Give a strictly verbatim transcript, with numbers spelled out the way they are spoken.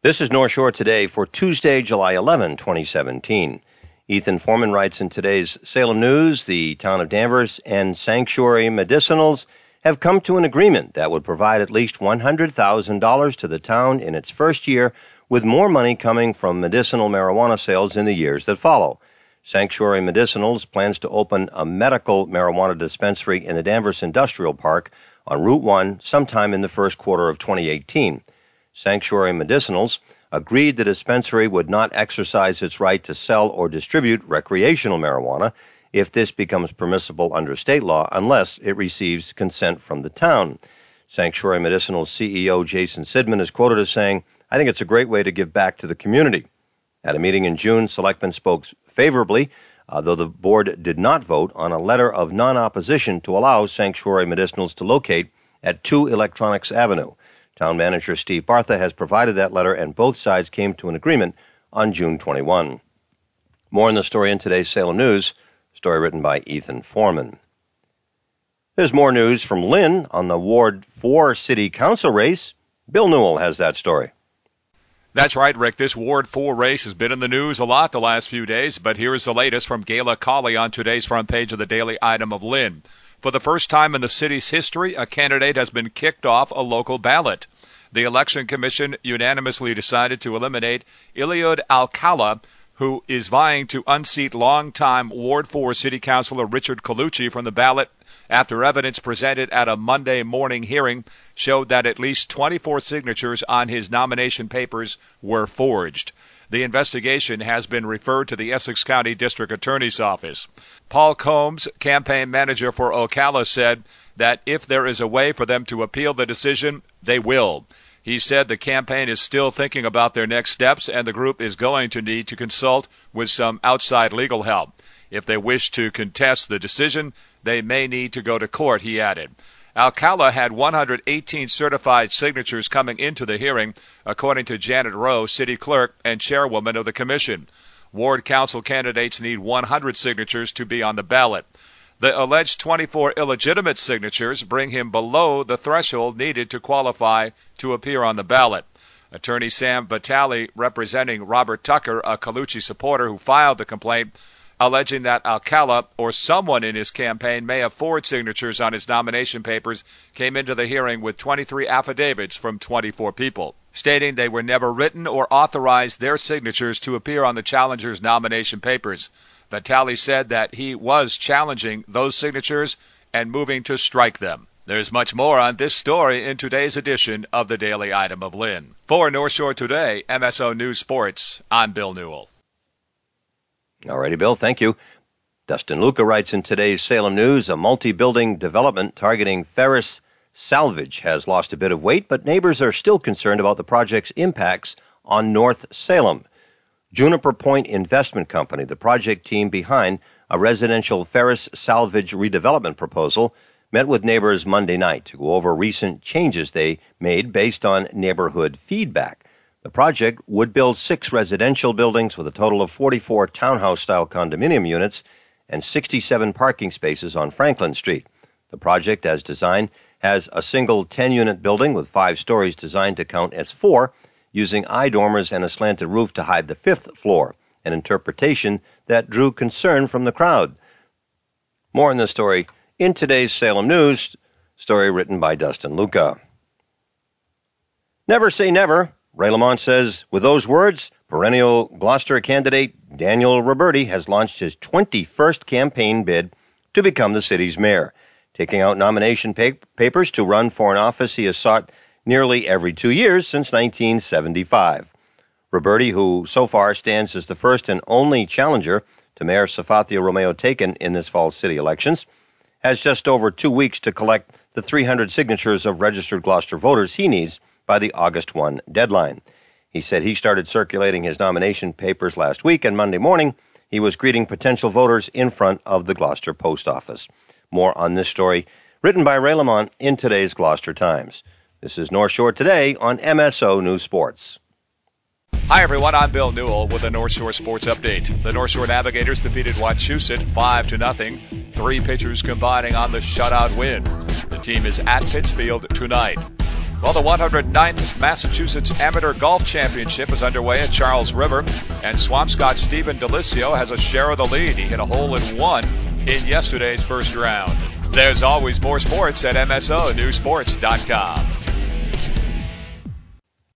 This is North Shore Today for Tuesday, July eleventh, twenty seventeen. Ethan Foreman writes in today's Salem News, the town of Danvers and Sanctuary Medicinals have come to an agreement that would provide at least one hundred thousand dollars to the town in its first year, with more money coming from medicinal marijuana sales in the years that follow. Sanctuary Medicinals plans to open a medical marijuana dispensary in the Danvers Industrial Park on Route one sometime in the first quarter of twenty eighteen. Sanctuary Medicinals agreed the dispensary would not exercise its right to sell or distribute recreational marijuana if this becomes permissible under state law unless it receives consent from the town. Sanctuary Medicinals C E O Jason Sidman is quoted as saying, "I think it's a great way to give back to the community." At a meeting in June, selectmen spoke favorably, uh, though the board did not vote on a letter of non-opposition to allow Sanctuary Medicinals to locate at two Electronics Avenue. Town manager Steve Bartha has provided that letter, and both sides came to an agreement on June twenty-first. More in the story in today's Salem News, story written by Ethan Foreman. There's more news from Lynn on the Ward four City Council race. Bill Newell has that story. That's right, Rick. This Ward four race has been in the news a lot the last few days, but here is the latest from Gayla Colley on today's front page of the Daily Item of Lynn. For the first time in the city's history, a candidate has been kicked off a local ballot. The Election Commission unanimously decided to eliminate Eliud Alcala, who is vying to unseat longtime Ward four City Councilor Richard Colucci from the ballot after evidence presented at a Monday morning hearing showed that at least twenty-four signatures on his nomination papers were forged. The investigation has been referred to the Essex County District Attorney's Office. Paul Combs, campaign manager for Ocala, said that if there is a way for them to appeal the decision, they will. He said the campaign is still thinking about their next steps, and the group is going to need to consult with some outside legal help. If they wish to contest the decision, they may need to go to court, he added. Alcala had one hundred eighteen certified signatures coming into the hearing, according to Janet Rowe, city clerk and chairwoman of the commission. Ward council candidates need one hundred signatures to be on the ballot. The alleged twenty-four illegitimate signatures bring him below the threshold needed to qualify to appear on the ballot. Attorney Sam Vitale, representing Robert Tucker, a Colucci supporter who filed the complaint, alleging that Alcala or someone in his campaign may have forged signatures on his nomination papers, came into the hearing with twenty-three affidavits from twenty-four people, stating they were never written or authorized their signatures to appear on the challenger's nomination papers. Vitale said that he was challenging those signatures and moving to strike them. There's much more on this story in today's edition of the Daily Item of Lynn. For North Shore Today, M S O News Sports, I'm Bill Newell. All righty, Bill, thank you. Dustin Luca writes in today's Salem News, a multi-building development targeting ferrous salvage has lost a bit of weight, but neighbors are still concerned about the project's impacts on North Salem. Juniper Point Investment Company, the project team behind a residential ferrous salvage redevelopment proposal, met with neighbors Monday night to go over recent changes they made based on neighborhood feedback. The project would build six residential buildings with a total of forty-four townhouse-style condominium units and sixty-seven parking spaces on Franklin Street. The project, as designed, has a single ten-unit building with five stories designed to count as four, using eye-dormers and a slanted roof to hide the fifth floor, an interpretation that drew concern from the crowd. More on this story in today's Salem News, story written by Dustin Luca. Never say never, Ray Lamont says. With those words, perennial Gloucester candidate Daniel Roberti has launched his twenty-first campaign bid to become the city's mayor. Taking out nomination pa- papers to run for an office he has sought nearly every two years since nineteen seventy-five. Roberti, who so far stands as the first and only challenger to Mayor Safathia Romeo Taken in this fall's city elections, has just over two weeks to collect the three hundred signatures of registered Gloucester voters he needs by the August first deadline. He said he started circulating his nomination papers last week, and Monday morning he was greeting potential voters in front of the Gloucester Post Office. More on this story, written by Ray Lamont in today's Gloucester Times. This is North Shore Today on M S O News Sports. Hi, everyone. I'm Bill Newell with the North Shore Sports Update. The North Shore Navigators defeated Wachusett five to nothing. Three pitchers combining on the shutout win. The team is at Pittsfield tonight. Well, the one hundred ninth Massachusetts Amateur Golf Championship is underway at Charles River, and Swampscott Stephen Delisio has a share of the lead. He hit a hole in one in yesterday's first round. There's always more sports at M S O News Sports dot com.